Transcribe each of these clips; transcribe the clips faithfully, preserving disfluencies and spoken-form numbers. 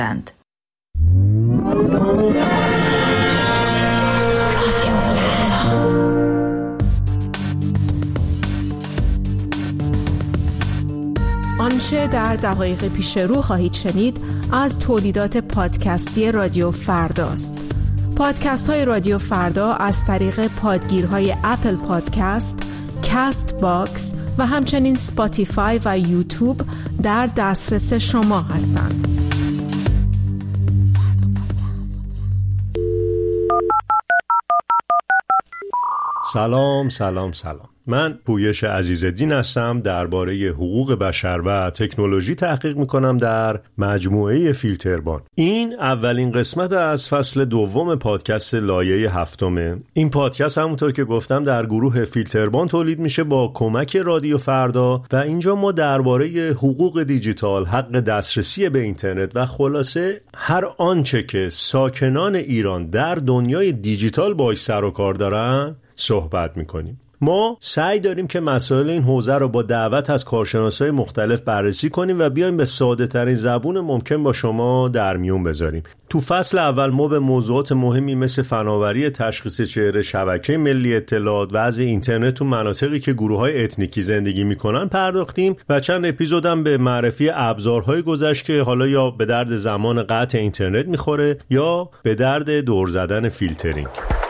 آنچه در دقایق پیش رو خواهید شنید از تولیدات پادکستی رادیو فرداست. پادکست های رادیو فردا از طریق پادگیرهای اپل پادکست، کست باکس و همچنین سپاتیفای و یوتیوب در دسترس شما هستند. سلام سلام سلام. من پویش عزیزالدین هستم، درباره حقوق بشر و تکنولوژی تحقیق میکنم در مجموعه فیلتربان. این اولین قسمت از فصل دوم پادکست لایه هفتمه. این پادکست همونطور که گفتم در گروه فیلتربان تولید میشه با کمک رادیو فردا و اینجا ما درباره حقوق دیجیتال، حق دسترسی به اینترنت و خلاصه هر آنچه که ساکنان ایران در دنیای دیجیتال باهاش سر و کار دارن صحبت میکنیم. ما سعی داریم که مسائل این حوزه رو با دعوت از کارشناسای مختلف بررسی کنیم و بیایم به ساده ترین زبون ممکن با شما در میون بذاریم. تو فصل اول ما به موضوعات مهمی مثل فناوری تشخیص چهره، شبکه ملی اطلاعات، وضع اینترنت تو مناطقی که گروه‌های اتنیکی زندگی میکنن پرداختیم و چند اپیزودم به معرفی ابزارهای گذشت که حالا یا به درد زمان قطع اینترنت میخوره یا به درد دور زدن فیلترینگ.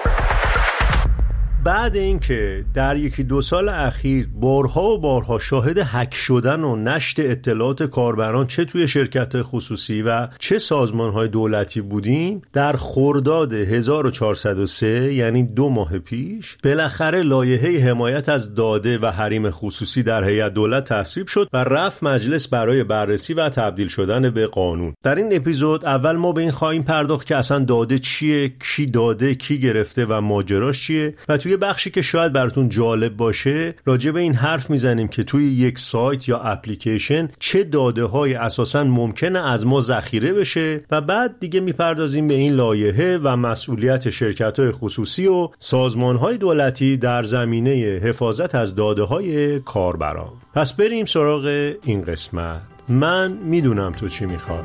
بعد اینکه در یکی دو سال اخیر بارها و بارها شاهد هک شدن و نشت اطلاعات کاربران چه توی شرکت خصوصی و چه سازمان‌های دولتی بودیم، در خرداد هزار و چهارصد و سه یعنی دو ماه پیش بالاخره لایحه حمایت از داده و حریم خصوصی در هیئت دولت تصویب شد و رفت مجلس برای بررسی و تبدیل شدن به قانون. در این اپیزود اول ما به این خواهیم پرداخت که اصلا داده چیه، کی داده، کی گرفته و ماجراش چیه و توی یه بخشی که شاید براتون جالب باشه راجع به این حرف میزنیم که توی یک سایت یا اپلیکیشن چه داده های اساساً ممکنه از ما ذخیره بشه و بعد دیگه میپردازیم به این لایحه و مسئولیت شرکت‌های خصوصی و سازمان‌های دولتی در زمینه حفاظت از داده های کاربران. پس بریم سراغ این قسمت. من میدونم تو چی میخواد.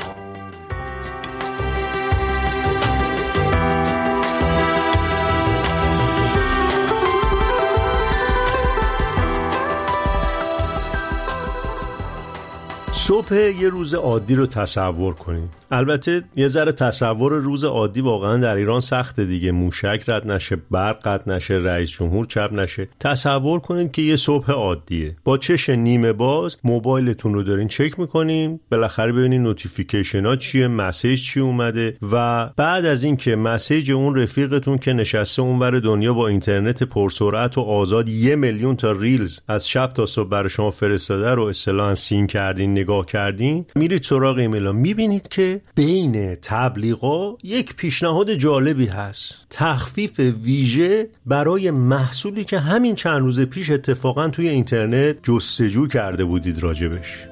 صبح یه روز عادی رو تصور کنید. البته یه ذره تصور روز عادی واقعا در ایران سخته دیگه، موشک رد نشه، برق قطع نشه، رئیس جمهور چپ نشه. تصور کنید که یه صبح عادیه، با چش نیمه باز موبایلتون رو دارین چک میکنین، بالاخره ببینین نوتیفیکیشن ها چیه، مسیج چی اومده و بعد از این که مسیج اون رفیقتون که نشسته اونور دنیا با اینترنت پرسرعت و آزاد یه میلیون تا ریلز از شب تا صبح برای شما فرستاده رو اصطلاحاً سین کردین، نگاه کردین، میرید سراغ ایمیل ها، میبینید که بین تبلیغا یک پیشنهاد جالبی هست، تخفیف ویژه برای محصولی که همین چند روز پیش اتفاقا توی اینترنت جستجو کرده بودید راجبش.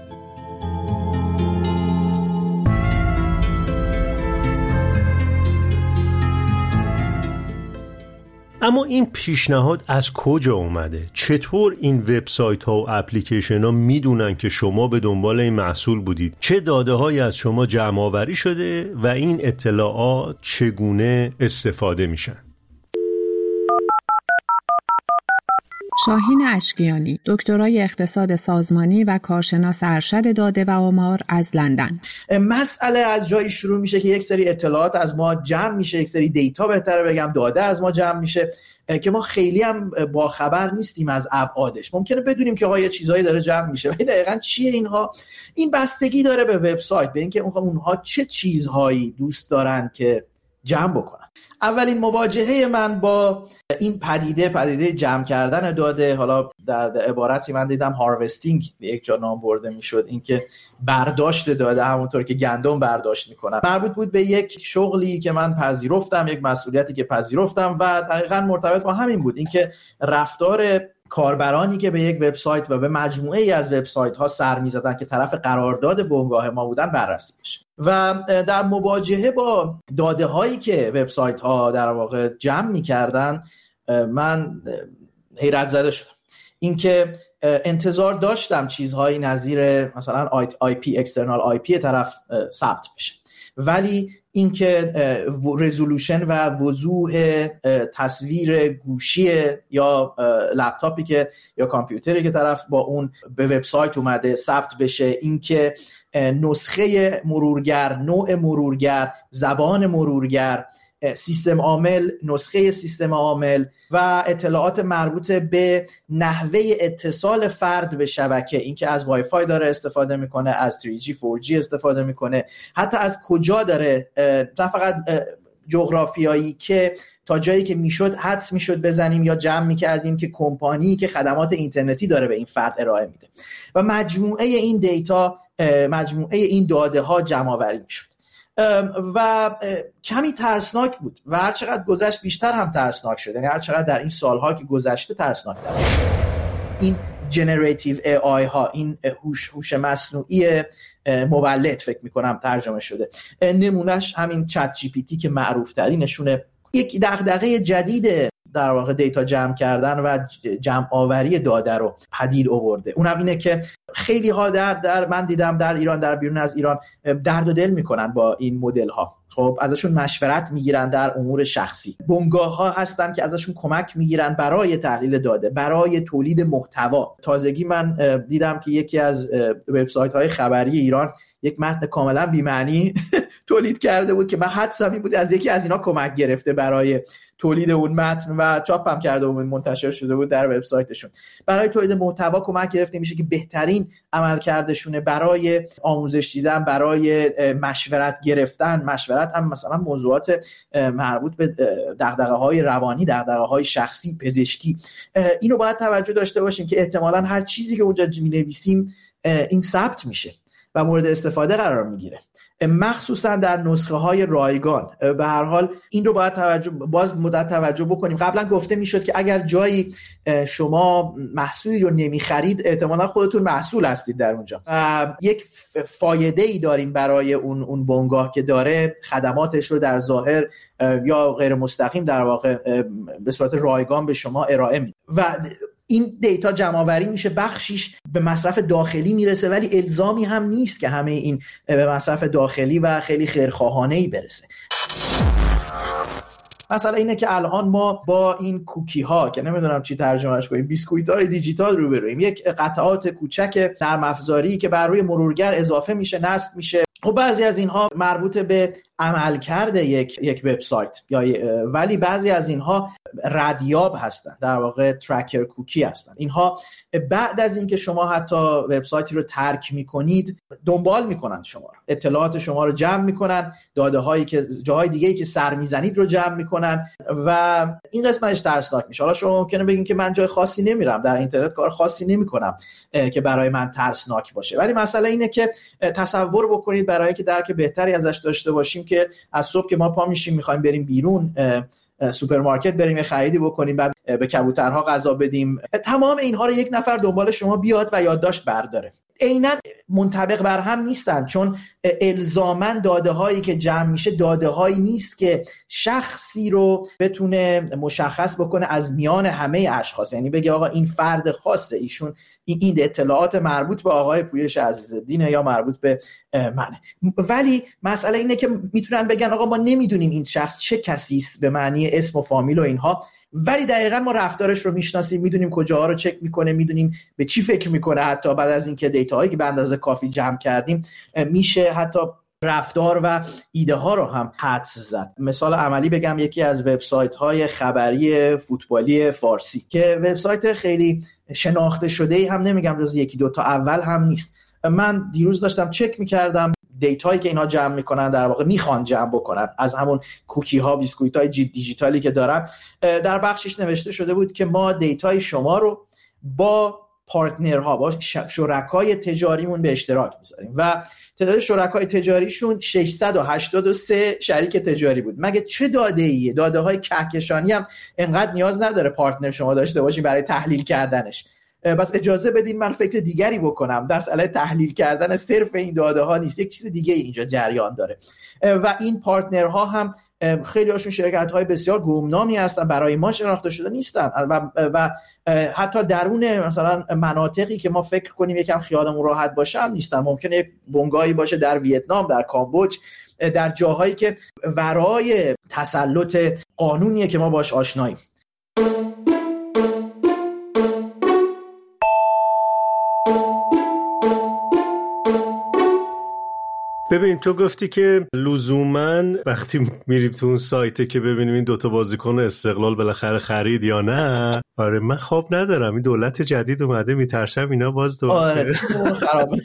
اما این پیشنهاد از کجا اومده؟ چطور این وبسایت ها و اپلیکیشن ها میدونن که شما به دنبال این محصول بودید؟ چه داده هایی از شما جمع آوری شده و این اطلاعات چگونه استفاده میشن؟ شاهین اشکیانی، دکترای اقتصاد سازمانی و کارشناس ارشد داده و آمار از لندن. مسئله از جایی شروع میشه که یک سری اطلاعات از ما جمع میشه، یک سری دیتا بهتره بگم، داده از ما جمع میشه که ما خیلی هم با خبر نیستیم از ابعادش. ممکنه بدونیم که آقا یه چیزایی داره جمع میشه، ولی دقیقاً چیه اینها؟ این بستگی داره به وبسایت، به اینکه اونها چه چیزهایی دوست دارن که جمع بکنن. اولین مواجهه من با این پدیده پدیده جمع کردن داده، حالا در عبارتی من دیدم هاروستینگ به یک جا نام برده میشد، اینکه برداشت داده همونطور که گندم برداشت میکنن، مربوط بود به یک شغلی که من پذیرفتم، یک مسئولیتی که پذیرفتم و دقیقاً مرتبط با همین بود، اینکه رفتار کاربرانی که به یک وبسایت و به مجموعه ای از وبسایت ها سر می‌زدن که طرف قرارداد بنگاه ما بودن بررسی بشه. و در مواجهه با داده هایی که وبسایت ها در واقع جمع می‌کردن من حیرت زده شدم. اینکه انتظار داشتم چیزهایی نظیر مثلا آی پی اکسترنال آی پی طرف ثبت بشه، ولی اینکه رزولوشن و وضوح تصویر گوشی یا لپتاپی که یا کامپیوتری که طرف با اون به وبسایت اومده ثبت بشه، اینکه نسخه مرورگر، نوع مرورگر، زبان مرورگر، سیستم عامل، نسخه سیستم عامل و اطلاعات مربوط به نحوه اتصال فرد به شبکه، اینکه از وای فای داره استفاده میکنه، از تری جی فور جی استفاده میکنه، حتی از کجا داره، نه فقط جغرافیایی که تا جایی که میشد حدس میشد بزنیم یا جمع میکردیم که کمپانی که خدمات اینترنتی داره به این فرد ارائه میده و مجموعه این دیتا، مجموعه این داده ها جمع آوری میشد و کمی ترسناک بود و هر چقدر گذشت بیشتر هم ترسناک شد. یعنی هر چقدر در این سالها که گذشته ترسناک تر این جنراتیو ای آی ها، این هوش هوش مصنوعی مولد فکر میکنم ترجمه شده، نمونهش همین چت جی پی تی که معروف ترینشونه. یک دغدغه جدید در واقع دیتا جمع کردن و جمع آوری داده رو پدید آورده. اونم اینه که خیلی ها در در من دیدم در ایران، در بیرون از ایران درد و دل میکنن با این مدل ها. خب ازشون مشورت میگیرن در امور شخصی. بنگاه ها هستن که ازشون کمک میگیرن برای تحلیل داده، برای تولید محتوا. تازگی من دیدم که یکی از وبسایت های خبری ایران یک متن کاملا بی‌معنی تولید کرده بود که من حدسم این بود از یکی از اینا کمک گرفته برای تولید اون متن و چاپ هم کرده بود، منتشر شده بود در وبسایتشون. برای تولید محتوا کمک گرفته میشه که بهترین عملکردشونه برای آموزش دیدن، برای مشورت گرفتن. مشورت هم مثلا موضوعات مربوط به دغدغه‌های روانی، دغدغه‌های شخصی، پزشکی. اینو باید توجه داشته باشیم که احتمالاً هر چیزی که اونجا می‌نویسیم این ثبت میشه و مورد استفاده قرار میگیره، مخصوصا در نسخه های رایگان. به هر حال این رو باید توجه باز مدت توجه بکنیم. قبلا گفته میشد که اگر جایی شما محصولی رو نمیخرید احتمالا خودتون محصول هستید در اونجا. یک فایده ای داریم برای اون اون بنگاه که داره خدماتش رو در ظاهر یا غیر مستقیم در واقع به صورت رایگان به شما ارائه میده و این دیتا جمع آوری میشه، بخشیش به مصرف داخلی میرسه ولی الزامی هم نیست که همه این به مصرف داخلی و خیلی خیرخواهانه‌ای برسه. مثلا اینه که الان ما با این کوکی ها که نمیدونم چی ترجمهش کنیم، بیسکویت های دیجیتال روبرویم، یک قطعات کوچک نرم افزاری که بر روی مرورگر اضافه میشه، نصب میشه. و بعضی از اینها مربوط به عملکرد یک یک وبسایت یا ولی بعضی از اینها ردیاب هستن، در واقع ترکر کوکی هستن. اینها بعد از اینکه شما حتی وبسایتی رو ترک میکنید دنبال میکنن شما رو، اطلاعات شما رو جمع میکنن، داده هایی که جاهای دیگه‌ای که سر میزنید رو جمع میکنن و این قسمتش ترسناک میشه. حالا شما ممکنه بگین که من جای خاصی نمیرم، در اینترنت کار خاصی نمیکنم که برای من ترسناک باشه، ولی مسئله اینه که تصور بکنید برای که درک بهتری ازش داشته باشیم که از صبح که ما پا میشیم میخوایم بریم بیرون سوپرمارکت بریم خریدی بکنیم، بعد به کبوترها غذا بدیم، تمام اینها رو یک نفر دنبال شما بیاد و یادداشت برداره. عیناً منطبق بر هم نیستن، چون الزاماً داده هایی که جمع میشه داده هایی نیست که شخصی رو بتونه مشخص بکنه از میان همه اشخاص، یعنی بگه آقا این فرد خاصه، ایشون این اطلاعات مربوط به آقای پویش عزیزالدینه یا مربوط به منه. ولی مسئله اینه که میتونن بگن آقا ما نمیدونیم این شخص چه کسی است به معنی اسم و فامیل و اینها، ولی دقیقاً ما رفتارش رو میشناسیم، میدونیم کجاها رو چک میکنه، میدونیم به چی فکر میکنه. حتی بعد از اینکه دیتاهایی که به اندازه کافی جمع کردیم میشه حتی رفتار و ایده ها رو هم حدس زد. مثال عملی بگم، یکی از وبسایت های خبری فوتبالی فارسی که وبسایت خیلی شناخته شده هم نمیگم جز یکی دو تا اول هم نیست، من دیروز داشتم چک میکردم دیتایی که اینا جمع میکنن، در واقع میخوان جمع بکنن از همون کوکی ها، بیسکویت های دیجیتالی که دارن، در بخشش نوشته شده بود که ما دیتای شما رو با پارتنرها، با شرکای تجاریمون به اشتراک میذاریم و تعداد شرکای تجاریشون ششصد و هشتاد و سه شریک تجاری بود. مگه چه داده ایه؟ داده های کهکشانی هم انقدر نیاز نداره پارتنر شما داشته باشین برای تحلیل کردنش. بس اجازه بدین من فکر دیگری بکنم. مسئله تحلیل کردن صرف این داده ها نیست، یک چیز دیگه اینجا جریان داره و این پارتنرها هم خیلی هاشون شرکت های بسیار گمنامی هستن، برای ما شناخته شده نیستن و, و حتی درون مثلا مناطقی که ما فکر کنیم یکم خیالمون راحت باشه هم نیستن. ممکنه یک بنگاهی باشه در ویتنام، در کامبوج، در جاهایی که ورای تسلط قانونیه که ما باش آشناییم. ببین تو گفتی که لزوماً وقتی میریم تو اون سایته که ببینیم این دوتا بازیکن استقلال بالاخره خرید یا نه. آره من خواب ندارم، این دولت جدید اومده میترسم اینا باز دوباره خرابه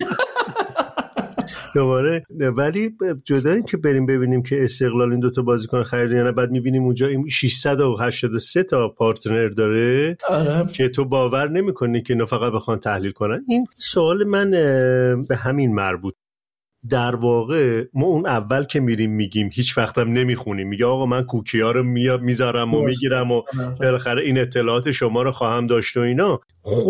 دوباره. ولی جدا این که بریم ببینیم که استقلال این دوتا بازیکن خرید یا نه، بعد میبینیم اونجا این ششصد و هشتاد و سه تا پارتنر داره آه. که تو باور نمیکنی که اینا فقط بخوان تحلیل کنن. این سوال من به همین مربوط. در واقع ما اون اول که میریم میگیم هیچ وقتم نمیخونیم، میگه آقا من کوکی ها رو میذارم و میگیرم و بالاخره این اطلاعات شما رو خواهم داشت و اینا.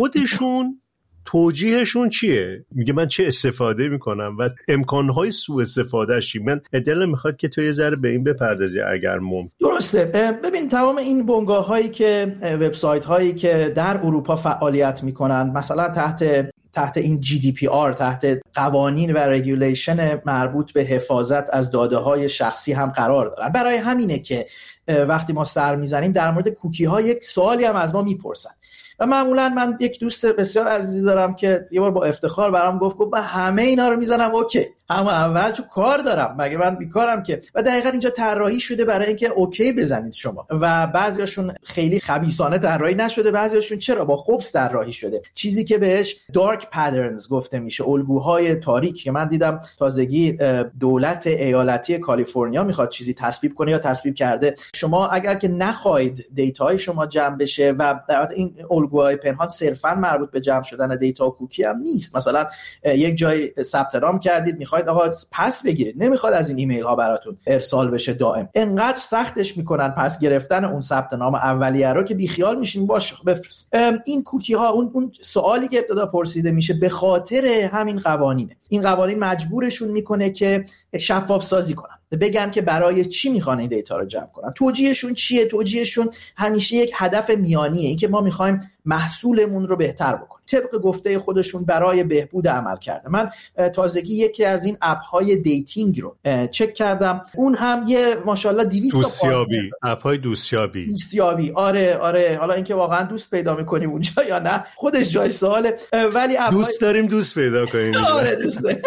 خودشون توجیهشون چیه؟ میگه من چه استفاده میکنم و امکانهای سوء استفاده شی. من دلم میخواد که تو یه ذره به این بپردازی اگر ممکن. درسته. ببین تمام این بنگاه هایی که وبسایت هایی که در اروپا فعالیت میکنن، مثلا تحت تحت این جی دی پی آر، تحت قوانین و رگولیشن مربوط به حفاظت از داده های شخصی هم قرار دارن. برای همینه که وقتی ما سر میزنیم در مورد کوکی ها یک سوالی هم از ما میپرسن و معمولا من یک دوست بسیار عزیزی دارم که یه بار با افتخار برام گفت گفت من همه اینا رو میزنم اوکی، اما اول چون کار دارم، مگه من بیکارم که؟ و دقیقاً اینجا طراحی شده برای اینکه اوکی بزنید شما و بعضیاشون خیلی خبیثانه طراحی نشده، بعضیاشون چرا با خبث طراحی شده، چیزی که بهش دارک پترنز گفته میشه، الگوهای تاریک که من دیدم تازگی دولت ایالتی کالیفرنیا میخواد چیزی تصویب کنه یا تصویب کرده. شما اگر که نخواهید دیتاهای شما جمع بشه و در واقع این الگوهای پنهان صرفاً مربوط به جمع شدن دیتا و کوکی هم نیست، مثلا یک جای ثبت نام کردید میخواید آقا پس بگیرید، نمیخواد از این ایمیل ها براتون ارسال بشه دائم، انقدر سختش میکنن پس گرفتن اون ثبت نام اولیه رو که بیخیال میشین باش بفرست. این کوکی ها، اون اون سوالی که ابتدا پرسیده میشه به خاطر همین قوانینه. این قوانین مجبورشون میکنه که شفاف سازی کنن، بگن که برای چی میخوان این دیتا رو جمع کنن، توجیهشون چیه. توجیهشون همیشه یک هدف میانیه، این که ما میخوایم محصولمون رو بهتر بکنیم طبق گفته خودشون برای بهبود عمل کرده. من تازگی یکی از این اپ های دیتینگ رو چک کردم، اون هم یه ماشاءالله دویست دوستیابی، اپ های دوستیابی دوستیابی آره آره حالا اینکه واقعا دوست پیدا میکنیم اونجا یا نه خودش جای سواله، ولی دوست داریم دوست پیدا کنیم. آره دوست داریم.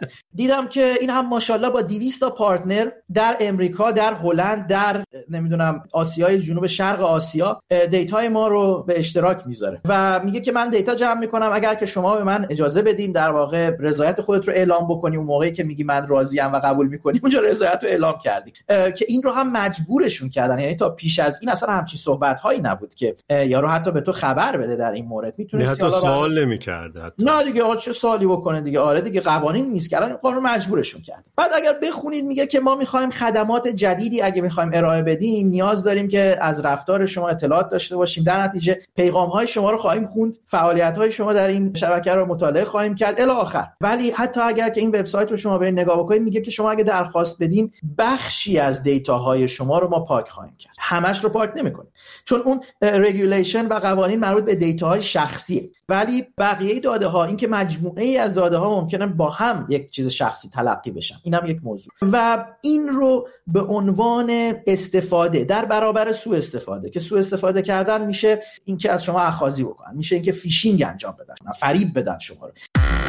دیدم که این هم ماشاءالله با دویست تا پارتنر در امریکا، در هلند، در نمیدونم آسیای جنوب شرق آسیا دیتای ما رو به اشتراک میذاره و میگه که من دیتا جمع میکنم، اگر که شما به من اجازه بدین در واقع رضایت خودت رو اعلام بکنی، اون موقعی که میگی من راضیم و قبول میکنی اونجا رضایت رو اعلام کردی. که این رو هم مجبورشون کردن، یعنی تا پیش از این اصلا همچین صحبت هایی نبود که یارو حتی به تو خبر بده در این مورد، میتونه حتی سوال نمیکرده حتی. نه دیگه آ چه سوالی بکنه دیگه. آره دیگه قوانین نیست کردن، قانون مجبورشون کرد. بعد اگر بخونید میگه که ما میخوایم خدمات جدیدی اگه میخوایم ارائه بدیم نیاز داریم که از رفتار شما اطلاعات داشته باشیم، در نتیجه پیغام های شما رو خواهیم خوند، فعالیت های شما در این شبکه رو مطالعه خواهیم کرد الی آخر. ولی حتی اگر که این وبسایت رو شما برید نگاه بکنید میگه که شما اگه درخواست بدین بخشی از دیتاهای شما رو ما پاک خواهیم کرد، همش رو پاک نمیکنیم، چون اون رگولیشن و قوانین مربوط به دیتاهای شخصیه، ولی بقیه داده ها، این که مجموعه ای از داده ها ممکنه با هم یک چیز شخصی تلقی بشن، اینم یک موضوع. و این رو به عنوان استفاده در برابر سوء استفاده، که سوء استفاده کردن میشه این که از شما اخاذی بکنن، میشه این که فیشینگ انجام بدن، فریب بدن شما رو.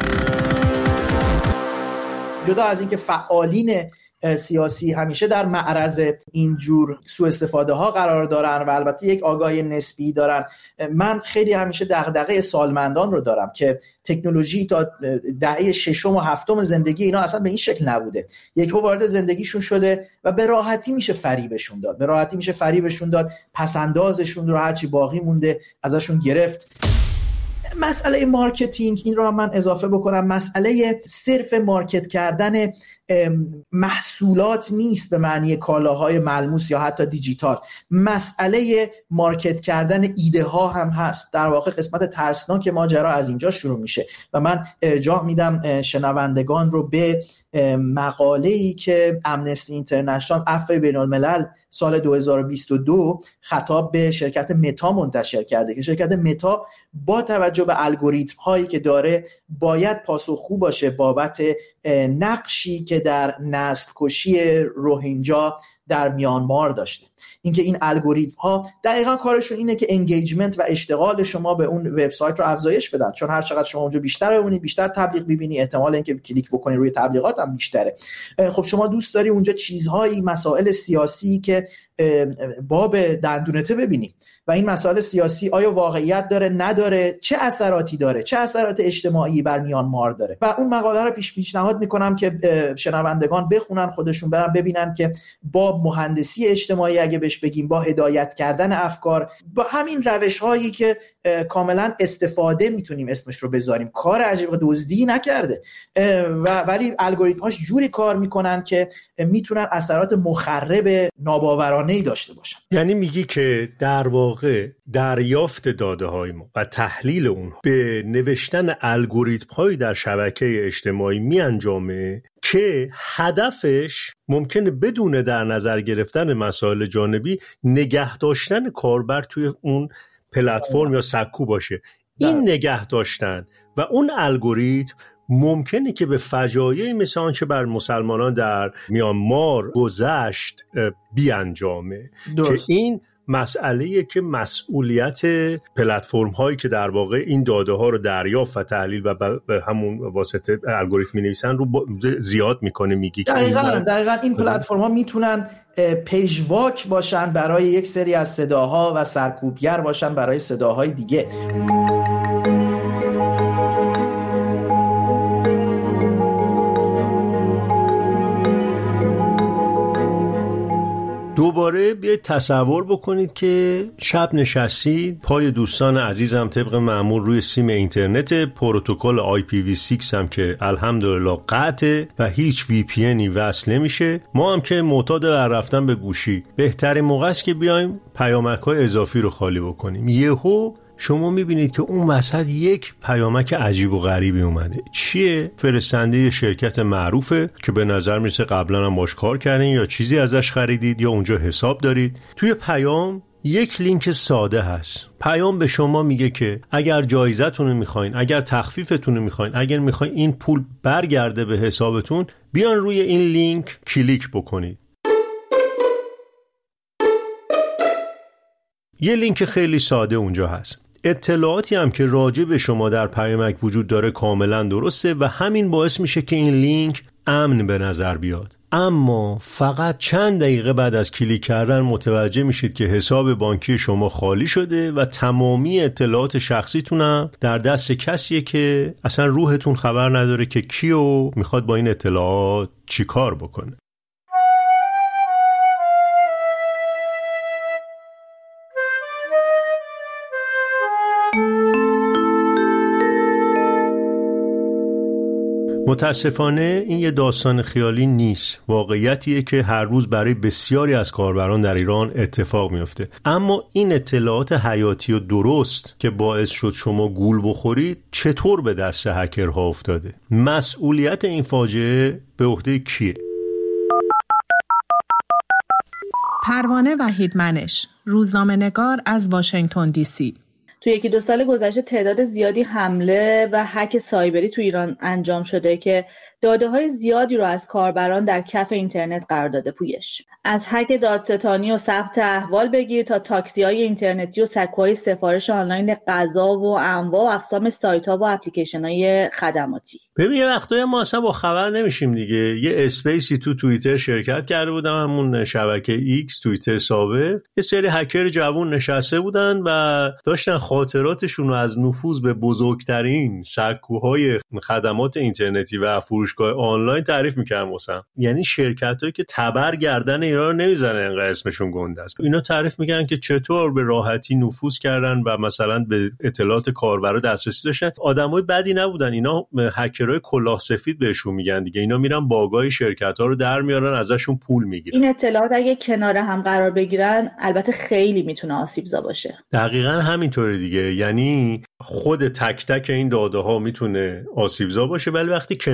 جدا از این که فعالین سیاسی همیشه در معرض اینجور سوء استفاده ها قرار دارن و البته یک آگاهی نسبی دارن، من خیلی همیشه دغدغه سالمندان رو دارم که تکنولوژی تا دهه ششم و هفتم زندگی اینا اصلا به این شکل نبوده، یک وارد زندگیشون شده و به راحتی میشه فریبشون داد، به راحتی میشه فریبشون داد، پسندازشون رو هرچی باقی مونده ازشون گرفت. مسئله مارکتینگ، این رو هم من اضافه بکنم، مسئله صرف مارکت کردن محصولات نیست به معنی کالاهای ملموس یا حتی دیجیتال، مسئله مارکت کردن ایده ها هم هست. در واقع قسمت ترسناک ماجرا از اینجا شروع میشه و من ارجاع میدم شنوندگان رو به مقاله‌ای که امنستی اینترنشنال عفو بین الملل سال دو هزار و بیست و دو خطاب به شرکت متا منتشر کرده که شرکت متا با توجه به الگوریتم هایی که داره باید پاسخگو باشه بابت نقشی که در نسل کشی روهینجا در میانمار داشته. اینکه این الگوریتم ها دقیقاً کارشون اینه که انگیجمنت و اشتغال شما به اون وبسایت رو افزایش بدن، چون هر چقدر شما اونجا بیشتر بمونی، بیشتر تبلیغ ببینی، احتمال اینکه کلیک بکنی روی تبلیغات هم بیشتره. خب شما دوست داری اونجا چیزهایی، مسائل سیاسی که باب دندونته ببینی و این مسائل سیاسی آیا واقعیت داره نداره، چه اثراتی داره، چه اثرات اجتماعی بر میانمار داره. و اون مقاله رو پیش پیشنهاد میکنم که شنوندگان بخونن، خودشون برن ببینن که با مهندسی اجتماعی اگه بهش بگیم، با هدایت کردن افکار، با همین روش هایی که کاملا استفاده میتونیم اسمش رو بذاریم، کار عجیب دزدی نکرده و ولی الگوریتم هاش جوری کار میکنن که میتونن اثرات مخرب ناباورانه‌ای داشته باشن. یعنی میگی که در واقع دریافت داده های ما و تحلیل اون به نوشتن الگوریتم هایی در شبکه اجتماعی می انجامه که هدفش ممکنه بدون در نظر گرفتن مسائل جانبی نگه داشتن کاربر توی اون پلتفرم یا سکو باشه. این نگه داشتن و اون الگوریتم ممکنه که به فجایعی مثل آنچه بر مسلمانان در میانمار گذشت بیانجامه که این مسئله‌ایه که مسئولیت پلتفرم هایی که در واقع این داده ها رو دریافت و تحلیل و به همون واسطه الگوریتم می‌نویسن رو زیاد میکنه. میگی که دقیقاً دقیقاً این پلتفرم ها میتونن پیشواک باشن برای یک سری از صداها و سرکوبگر باشن برای صداهای دیگه. دوباره بیاید تصور بکنید که شب نشستید پای دوستان عزیزم، طبق معمول روی سیم اینترنت، پروتکل آی پی وی شش هم که الحمدلله قطعه و هیچ وی پی اینی وصل نمیشه. ما هم که معتاد بر رفتن به گوشی، بهترین موقع است که بیایم پیامک‌های اضافی رو خالی بکنیم. یهو شما میبینید که اون وسط یک پیامک عجیب و غریبی اومده. چیه؟ فرستنده شرکت معروفه که به نظر میسه قبلا هم باش کار کردین یا چیزی ازش خریدید یا اونجا حساب دارید. توی پیام یک لینک ساده هست. پیام به شما میگه که اگر جایزتون رو میخواین، اگر تخفیفتون رو میخواین، اگر میخواین این پول برگرده به حسابتون، بیان روی این لینک کلیک بکنید. یه لینک خیلی ساده اونجا هست. اطلاعاتی هم که راجع به شما در پیامک وجود داره کاملا درسته و همین باعث میشه که این لینک امن به نظر بیاد. اما فقط چند دقیقه بعد از کلیک کردن متوجه میشید که حساب بانکی شما خالی شده و تمامی اطلاعات شخصیتون هم در دست کسیه که اصلا روحتون خبر نداره که کیو میخواد با این اطلاعات چی کار بکنه. متاسفانه این یه داستان خیالی نیست، واقعیتیه که هر روز برای بسیاری از کاربران در ایران اتفاق میفته. اما این اطلاعات حیاتی و درست که باعث شد شما گول بخورید چطور به دست هکرها افتاده؟ مسئولیت این فاجعه به عهده کیه؟ پروانه وحیدمنش، روزنامه‌نگار از واشنگتن دی سی. تو یکی دو سال گذشته تعداد زیادی حمله و هک سایبری تو ایران انجام شده که داده‌های زیادی رو از کاربران در کف اینترنت قرار داده. پویش از هک دادستانی و ثبت احوال بگیر تا تاکسی‌های اینترنتی و سکوهای سفارش آنلاین غذا و انواع و اقسام سایت‌ها و اپلیکیشن‌های خدماتی. ببین یه وقتایی ما اصلا با خبر نمیشیم دیگه. یه اسپیسی تو توییتر شرکت کرده بودم، همون شبکه ایکس توییتر سابق، یه سری هکر جوون نشسته بودن و داشتن خاطراتشون رو از نفوذ به بزرگترین سکوهای خدمات اینترنتی و فروشگاه آنلاین تعریف می‌کردن. مثلا یعنی شرکتایی که تبر گردن ایران رو نمیزنه انقدر اسمشون گنده است، اینا تعریف میکنن که چطور به راحتی نفوذ کردن و مثلا به اطلاعات کاربرا دسترسی داشتن. آدمای بدی نبودن، اینا هکرای کلاه سفید بهشون میگن دیگه. اینا میرن باگای شرکت‌ها رو در میارن، ازشون پول میگیرن. این اطلاعات اگه کنار هم قرار بگیرن البته خیلی میتونه آسیبزا باشه. دقیقاً همینطوره دیگه. یعنی خود تک تک این داده ها میتونه آسیبزا باشه، ولی وقتی کنار هم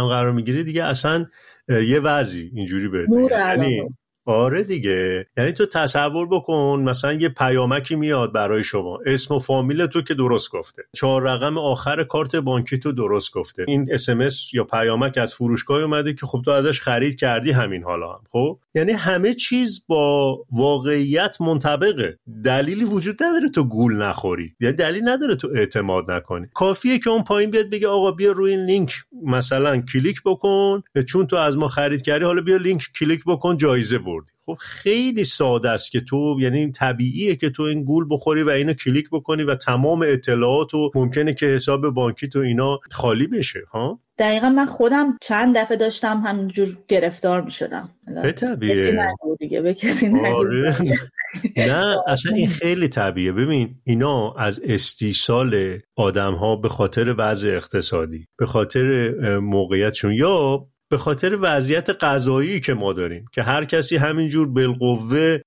هم قرار میگیری دیگه اصلا یه وضعی اینجوری بهت یعنی آره دیگه. یعنی تو تصور بکن مثلا یه پیامکی میاد برای شما، اسم و فامیل تو که درست گفته، چهار رقم آخر کارت بانکی تو درست گفته، این اس ام اس یا پیامک از فروشگاه اومده که خب تو ازش خرید کردی همین حالا هم. خب یعنی همه چیز با واقعیت منطبقه، دلیلی وجود نداره تو گول نخوری، یعنی دلیل نداره تو اعتماد نکنی. کافیه که اون پایین بیاد بگه آقا بیا روی این لینک مثلا کلیک بکن، چون تو از ما خرید کردی حالا بیا لینک کلیک بکن جایزه بردی. خب خیلی ساده است که تو، یعنی طبیعیه که تو این گول بخوری و اینو کلیک بکنی و تمام اطلاعات و ممکنه که حساب بانکی تو اینا خالی بشه. ها دقیقا من خودم چند دفعه داشتم همینجور گرفتار می شدم. به طبیعه کسی نگو دیگه به کسی نگو. آره. نه اصلا این خیلی طبیعه. ببین اینا از استیصال آدم ها به خاطر وضع اقتصادی، به خاطر موقعیتشون، یا به خاطر وضعیت قضایی که ما داریم که هر کسی همینجور بالقوه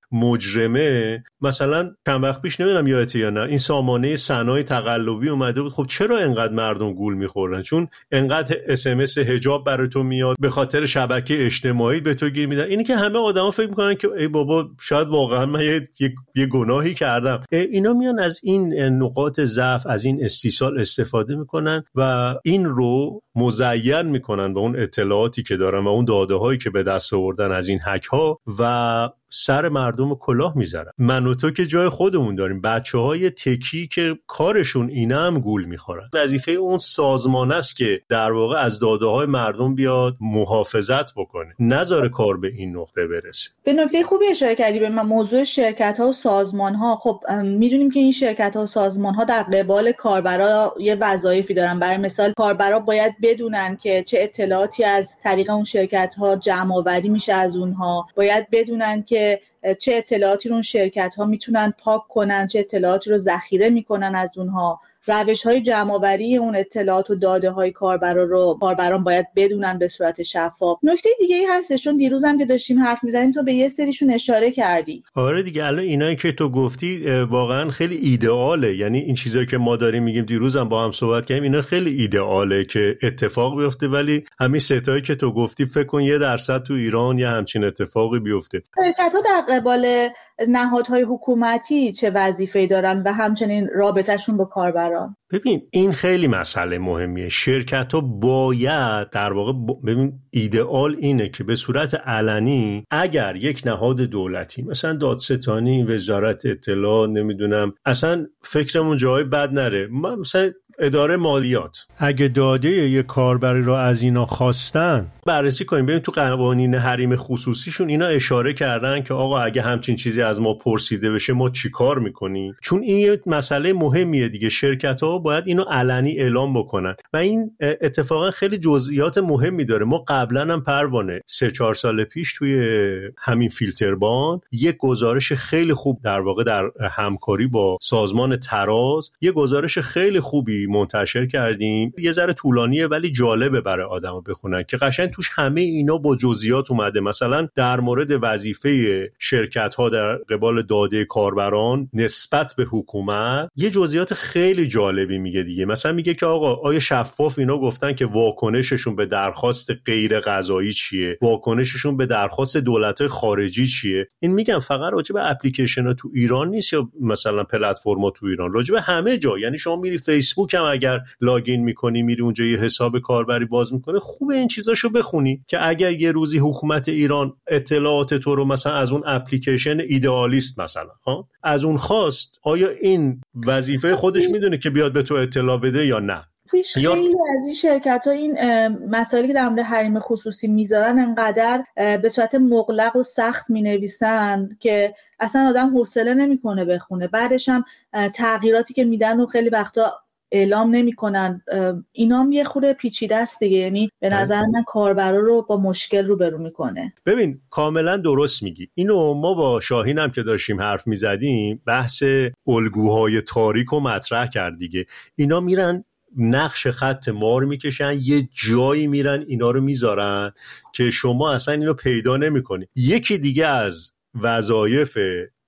مجرمه. مثلا چند وقت پیش نمیدونم یادته یا نه این سامانه صنایع تقلبی اومده بود. خب چرا انقدر مردم گول میخورن؟ چون انقدر اس ام اس حجاب برای تو میاد، به خاطر شبکه اجتماعی به تو گیر میدن. اینی که همه آدما فکر میکنن که ای بابا شاید واقعا من یه, یه گناهی کردم. اینا میان از این نقاط ضعف، از این استیصال استفاده میکنن و این رو مزین میکنن به اون اطلاعاتی که دارن و اون داده هایی که به دست آوردن از این هک ها و سر مردم کلاه میذارن. من و تو که جای خودمون داریم، بچه‌های تکی که کارشون اینه هم گول میخورن. وظیفه اون سازمان است که در واقع از داده‌های مردم بیاد محافظت بکنه، نذاره کار به این نقطه برسه. به نکته خوبی اشاره کردی به موضوع شرکت‌ها و سازمان‌ها. خب میدونیم که این شرکت‌ها و سازمان‌ها در قبال کاربرا یه وظایفی دارن. برای مثال کاربرا باید بدونن که چه اطلاعاتی از طریق اون شرکت‌ها جمع‌آوری میشه از اونها، باید بدونن که چه اطلاعاتی رو اون شرکت‌ها میتونن پاک کنن، چه اطلاعاتی رو ذخیره میکنن از اونها، روش‌های جمع‌آوری اون اطلاعات و داده‌های کاربرا رو کاربران باید بدونن به صورت شفاف. نکته دیگه‌ای هستش، چون دیروزم که داشتیم حرف می‌زدیم تو به یه سریشون اشاره کردی. آره دیگه، الان اینایی که تو گفتی واقعا خیلی ایدئاله. یعنی این چیزایی که ما داریم میگیم، دیروزم با هم صحبت کردیم، اینا خیلی ایدئاله که اتفاق بیفته، ولی همین ستایی که تو گفتی فکر کن یه درصد تو ایران یه همچین اتفاقی بیفته. شرکت‌ها در قبال نهادهای حکومتی چه وظیفه‌ای دارن و همچنین رابطه‌شون با کاربران؟ ببین این خیلی مسئله مهمیه. شرکت‌ها باید در واقع ب... ببین ایدئال اینه که به صورت علنی اگر یک نهاد دولتی مثلا دادستانی، وزارت اطلاعات، نمیدونم، اصلا فکرمون جای بد نره، مثلا اداره مالیات اگه داده یک کاربری رو از اینا خواستن بررسی کنیم. ببین تو قوانین حریم خصوصیشون اینا اشاره کردن که آقا اگه همچین چیزی از ما پرسیده بشه ما چی کار میکنیم. چون این یه مسئله مهمیه دیگه، شرکت‌ها باید اینو علنی اعلام بکنن و این اتفاقا خیلی جزئیات مهمی داره. ما قبلا هم پروانه سه چهار سال پیش توی همین فیلتربان یک گزارش خیلی خوب در واقع در همکاری با سازمان تراز یه گزارش خیلی خوبی منتشر کردیم. یه ذره طولانیه ولی جالبه برای آدما بخونن که قشنگ توش همه اینا با جزئیات اومده. مثلا در مورد وظیفه شرکت‌ها در قبال داده کاربران نسبت به حکومت یه جزئیات خیلی جالبی میگه دیگه. مثلا میگه که آقا آیا شفاف اینا گفتن که واکنششون به درخواست غیر قضایی چیه، واکنششون به درخواست دولت‌های خارجی چیه. این میگم فقط راجع به اپلیکیشن‌ها تو ایران نیست یا مثلا پلتفرم‌ها تو ایران، راجع به همه جا. یعنی شما میری فیسبوک هم اگر لاگین میکنی، میری اونجا یه حساب کاربری باز میکنه، خوبه این چیزاشو بخونی که اگر یه روزی حکومت ایران اطلاعات تو رو مثلا از اون اپلیکیشن ایدئالیست مثلا ها از اون خواست، آیا این وظیفه خودش میدونه که بیاد به تو اطلاع بده یا نه؟ خیلی از این شرکت‌ها این مسائلی که در مورد حریم خصوصی میذارن انقدر به صورت مغلق و سخت مینویسن که اصلا آدم حوصله نمیکنه بخونه. بعدش هم تغییراتی که میدن و خیلی وقتا اعلام نمیکنن. اینا هم یه خورده پیچیده است دیگه. یعنی به نظر من کاربرا رو با مشکل روبرو میکنه. ببین کاملا درست میگی. اینو ما با شاهین هم که داشتیم حرف میزدیم بحث الگوهای تاریک رو مطرح کرد دیگه. اینا میرن نقش خط مار میکشن، یه جایی میرن اینا رو میذارن که شما اصلا اینو پیدا نمیکنی. یکی دیگه از وظایف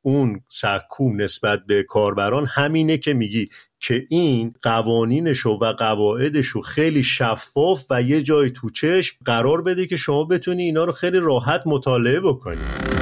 اون سکو نسبت به کاربران همینه که میگی که این قوانینشو و قواعدشو خیلی شفاف و یه جای تو چشم قرار بده که شما بتونی اینا رو خیلی راحت مطالعه بکنی.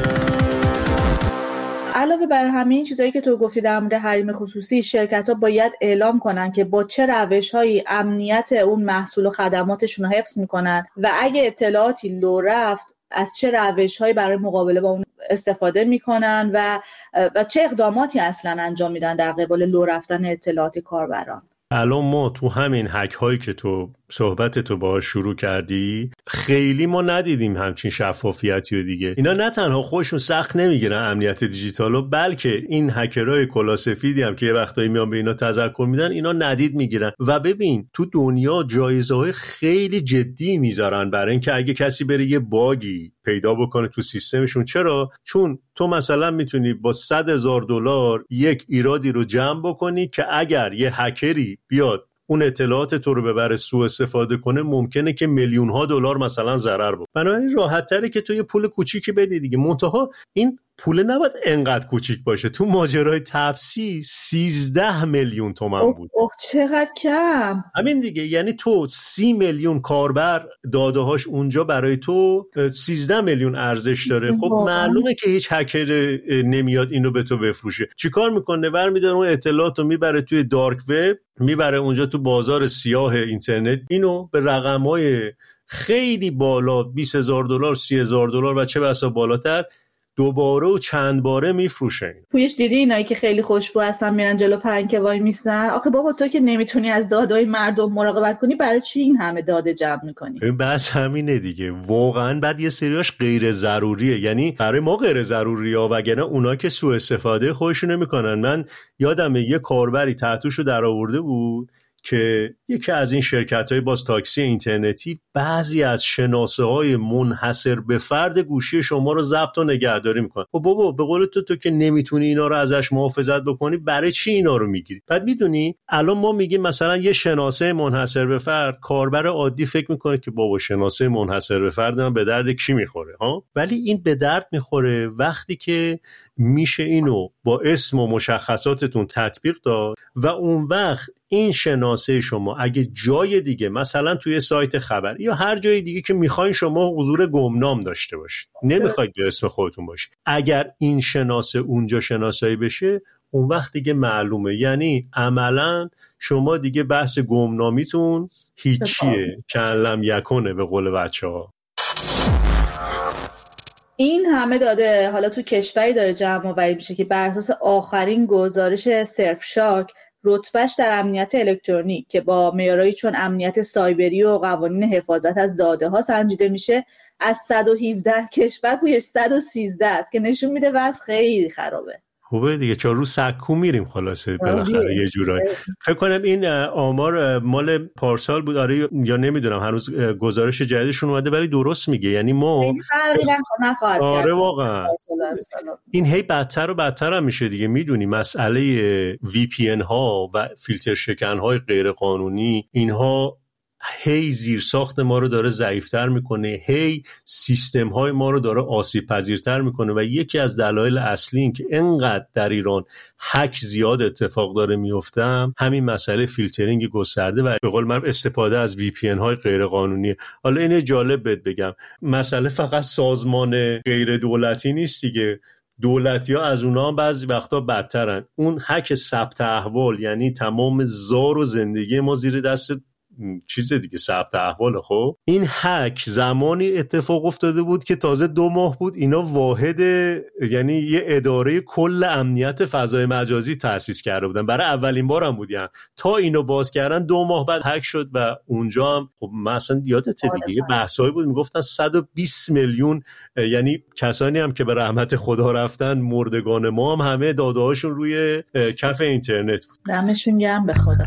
علاوه بر همه این چیزایی که تو گفتی در مورد حریم خصوصی، شرکت‌ها باید اعلام کنن که با چه روش‌هایی امنیت اون محصول و خدماتشون رو حفظ می‌کنن و اگه اطلاعاتی لو رفت از چه روش‌هایی برای مقابله با اون استفاده می‌کنن و و چه اقداماتی اصلاً انجام میدن در قبال لو رفتن اطلاعات کاربران. الان ما تو همین هک هایی که تو صحبت تو باهاش شروع کردی خیلی ما ندیدیم همچین شفافیتی و دیگه. اینا نه تنها خودشون سخت نمیگیرن امنیت دیجیتالو، بلکه این هکرهای کلاسفیدی هم که یه وقتایی میان به اینا تذکر میدن اینا ندید میگیرن. و ببین تو دنیا جایزه های خیلی جدی میذارن برای اینکه اگه کسی بره یه باگی پیدا بکنه تو سیستمشون. چرا؟ چون تو مثلا میتونی با صد هزار دلار یک ایرادی رو جمع بکنی که اگر یه هکری بیاد اون اطلاعات تو رو ببره سوء استفاده کنه ممکنه که میلیون ها دلار مثلا ضرر بکنه. بنابراین راحت تره که تو یه پول کوچیکی بدی دیگه. منتها این پول نباید انقدر کوچیک باشه. تو ماجرای تپسی سیزده میلیون تومان بود. اوه چقدر کم. همین دیگه، یعنی تو سی میلیون کاربر داده هاش اونجا برای تو سیزده میلیون ارزش داره. خب معلومه که هیچ هکر نمیاد اینو به تو بفروشه. چیکار میکنه؟ برمی‌داره اون اطلاعاتو میبره توی دارک وب، میبره اونجا تو بازار سیاه اینترنت، اینو به رقم‌های خیلی بالا بیست هزار دلار، سی هزار دلار و چه بسا بالاتر دوباره و چند باره میفروشن. پویش دیدی اینایی که خیلی خوشبو هستن میرن جلو پنکه وای میسن؟ آخه بابا تو که نمیتونی از دادهای مردم مراقبت کنی برای چی این همه داده جمع میکنی؟ این بحث همینه دیگه. واقعا بعد یه سریاش غیر ضروریه، یعنی برای ما غیر ضروریه وگرنه اونا که سوء استفاده خودشون نمیکنن. من یادمه یه کاربری تحتوشو در آورده بود که یکی از این شرکت‌های باز تاکسی اینترنتی بعضی از شناسه‌های منحصر به فرد گوشی شما رو ضبط و نگهداری می‌کنه. خب بابا به قول تو تو که نمیتونی اینا رو ازش محافظت بکنی برای چی اینا رو میگیری؟ بعد میدونی الان ما میگیم مثلا یه شناسه منحصر به فرد، کاربر عادی فکر میکنه که بابا شناسه منحصر به فرد من به درد کی میخوره ها؟ ولی این به درد میخوره وقتی که میشه اینو با اسم و مشخصاتتون تطبیق داد و اون وقت این شناسه شما اگه جای دیگه مثلا توی سایت خبر یا هر جای دیگه که میخواین شما حضور گمنام داشته باشید، نمیخواید به اسم خودتون باشید، اگر این شناسه اونجا شناسایی بشه اون وقت دیگه معلومه. یعنی عملاً شما دیگه بحث گمنامیتون هیچیه، کلم یکونه به قول بچه‌ها. این همه داده حالا تو کشوری داره جمع آوری میشه که بر اساس آخرین گزارش سرفشاک رتبهش در امنیت الکترونیک که با معیارایی چون امنیت سایبری و قوانین حفاظت از داده ها سنجیده میشه از صد و هفده کشور پویش صد و سیزده است که نشون میده وضع خیلی خرابه. خوبه دیگه، چون رو سکو میریم خلاصه بالاخره یه جورایی. فکر کنم این آمار مال پارسال بود آره یا نمیدونم هنوز گزارش جدیدشون اومده ولی درست میگه. یعنی ما این فرقی نخواهد آره کرد. واقعا این هی بدتر و بدتر هم میشه دیگه. میدونی مسئله وی پی ان ها و فیلتر شکن های غیر قانونی اینها هی زیر ساخت ما رو داره ضعیفتر میکنه، هی سیستم های ما رو داره آسیب پذیرتر میکنه و یکی از دلایل اصلی این که انقدر در ایران هک زیاد اتفاق داره میفته همین مسئله فیلترینگ گسترده و به قول من استفاده از وی پی ان های غیر قانونی. حالا اینه جالب بهت بگم مسئله فقط سازمان غیر دولتی نیست دیگه، دولتی ها از اونا هم بعضی وقتا بدترن. اون هک ثبت احوال یعنی تمام زار و زندگی ما زیر دست چیز دیگه ثبت احوال. خب این هک زمانی اتفاق افتاده بود که تازه دو ماه بود اینا واحد یعنی یه اداره کل امنیت فضای مجازی تأسیس کرده بودن، برای اولین بار هم بود. یعنی تا اینو باز کردن دو ماه بعد هک شد و اونجا هم خب مثلا یادت دیگه یه بحثایی بود میگفتن صد و بیست میلیون یعنی کسانی هم که به رحمت خدا رفتن مردگان ما هم همه داده هاشون روی کف اینترنت بود. دمشون گرم به خدا.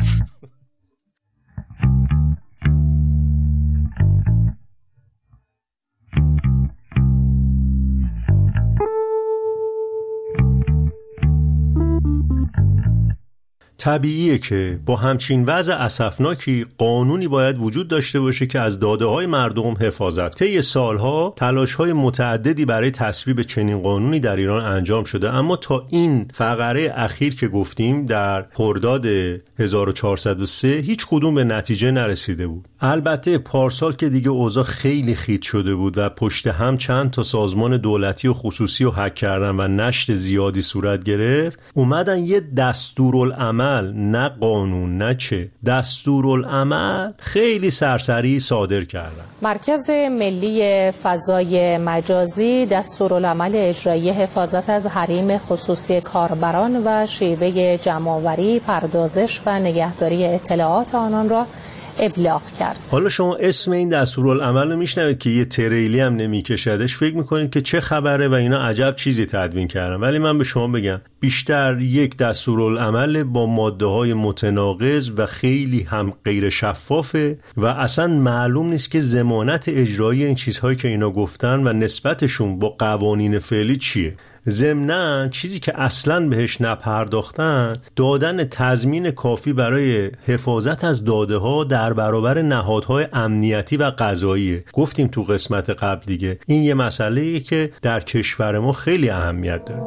طبیعیه که با همچین وضع اسفناکی قانونی باید وجود داشته باشه که از داده‌های مردم حفاظت. طی سالها تلاش‌های متعددی برای تصویب چنین قانونی در ایران انجام شده، اما تا این فقره اخیر که گفتیم در خرداد هزار و چهارصد و سه هیچ کدوم به نتیجه نرسیده بود. البته پارسال که دیگه اوضاع خیلی خیت شده بود و پشت هم چند تا سازمان دولتی و خصوصی رو هک کردن و نشت زیادی صورت گرفت، اومدن یه دستورالعمل، نه قانون نه چه، دستورالعمل خیلی سرسری صادر کردن. مرکز ملی فضای مجازی دستورالعمل اجرایی حفاظت از حریم خصوصی کاربران و شیوه جمع‌آوری، پردازش و نگهداری اطلاعات آنان را ابلاغ کرد. حالا شما اسم این دستورالعمل رو میشنوید که یه تریلی هم نمیکشدش، فکر میکنید که چه خبره و اینا عجب چیزی تدوین کردن، ولی من به شما بگم بیشتر یک دستورالعمل با ماده‌های متناقض و خیلی هم غیر شفافه و اصلا معلوم نیست که ضمانت اجرایی این چیزهایی که اینا گفتن و نسبتشون با قوانین فعلی چیه. ضمناً چیزی که اصلاً بهش نپرداختن دادن تضمین کافی برای حفاظت از داده ها در برابر نهادهای امنیتی و قضاییه. گفتیم تو قسمت قبل دیگه این یه مسئله‌ایه که در کشور ما خیلی اهمیت داره.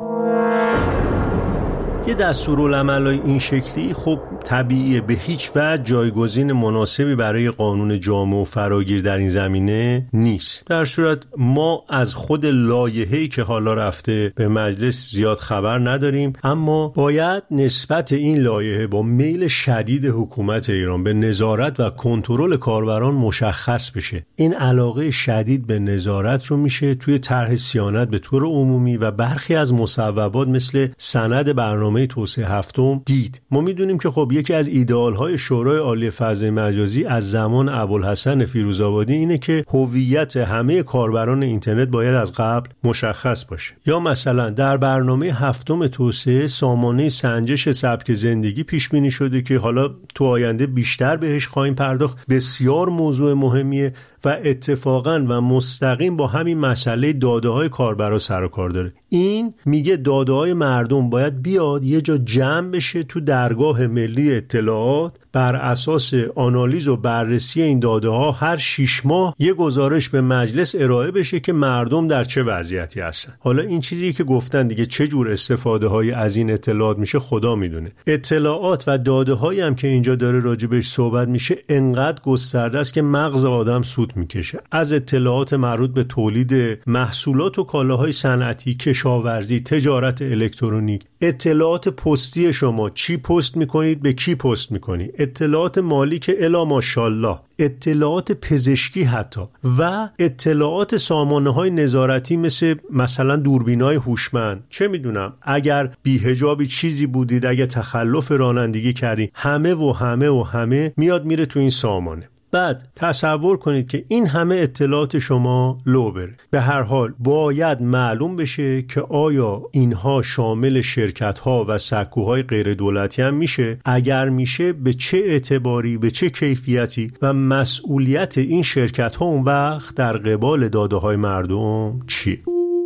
یه دستورالعمل‌های این شکلی خب طبیعیه به هیچ وجه جایگزین مناسبی برای قانون جامع و فراگیر در این زمینه نیست. در صورت ما از خود لایحه‌ای که حالا رفته به مجلس زیاد خبر نداریم، اما باید نسبت این لایحه با میل شدید حکومت ایران به نظارت و کنترل کاربران مشخص بشه. این علاقه شدید به نظارت رو میشه توی طرح صیانت به طور عمومی و برخی از مصوبات مثل سند برنامه توسعه هفتم دید. ما میدونیم که خب یکی از ایدئال‌های شورای عالی فضای مجازی از زمان ابوالحسن فیروزآبادی اینه که هویت همه کاربران اینترنت باید از قبل مشخص باشه. یا مثلا در برنامه هفتم توسعه سامانه سنجش سبک زندگی پیش بینی شده که حالا تو آینده بیشتر بهش خواهیم پرداخت. بسیار موضوع مهمیه و اتفاقاً و مستقیم با همین مسئله داده‌های کاربرا سر و کار داره. این میگه داده‌های مردم باید بیاد یه جا جمع بشه تو درگاه ملی اطلاعات، بر اساس آنالیز و بررسی این داده‌ها هر شش ماه یه گزارش به مجلس ارائه بشه که مردم در چه وضعیتی هستن. حالا این چیزی که گفتن دیگه چه جور استفاده‌های از این اطلاعات میشه خدا میدونه. اطلاعات و داده‌هایی هم که اینجا داره راجبش صحبت میشه انقدر گسترده است که مغز آدم سود میکشه. از اطلاعات مربوط به تولید محصولات و کالاهای صنعتی، کشاورزی، تجارت الکترونیک، اطلاعات پستی شما چی پست میکنید، به کی پست میکنید، اطلاعات مالی که الا ماشاءالله، اطلاعات پزشکی حتی و اطلاعات سامانه‌های نظارتی مثل مثلا دوربینای هوشمند. چه میدونم اگر بی‌حجابی چیزی بودید، اگر تخلف رانندگی کردید، همه و همه و همه میاد میره تو این سامانه. بعد تصور کنید که این همه اطلاعات شما لو بره. به هر حال باید معلوم بشه که آیا اینها شامل شرکت‌ها و سکوهای غیر دولتی هم میشه؟ اگر میشه به چه اعتباری، به چه کیفیتی و مسئولیت این شرکت‌ها اون وقت در قبال داده‌های مردم چیه؟